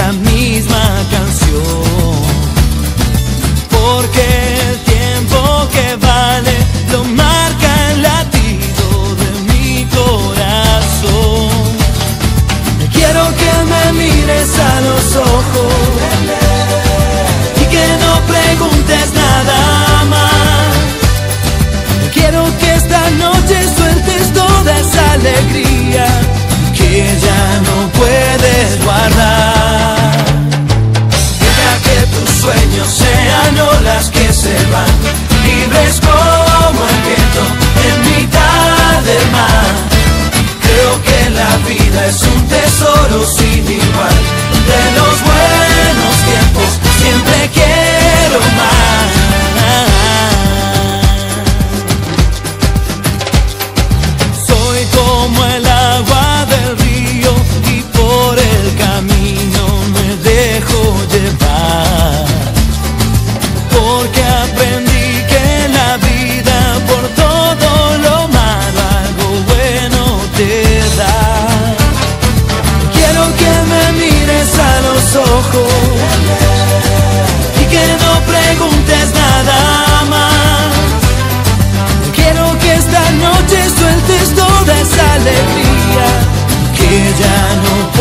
la misma canción, porque el tiempo que vale lo marca el latido de mi corazón. Quiero que me mires a los ojos y que no preguntes nada más. Quiero que esta noche sueltes toda esa alegría que ya no puedes guardar. Deja que tus sueños sean olas que se van, libres como el viento en mitad del mar. Creo que la vida es un tesoro sin igual. De los buenos tiempos siempre quiero más. Soy como el agua del río y por el camino me dejo llevar, porque aprendí que la vida por todo lo malo algo bueno te da. Quiero que me mires a los ojos y que no preguntes nada más. Quiero que esta noche sueltes toda esa alegría que ya no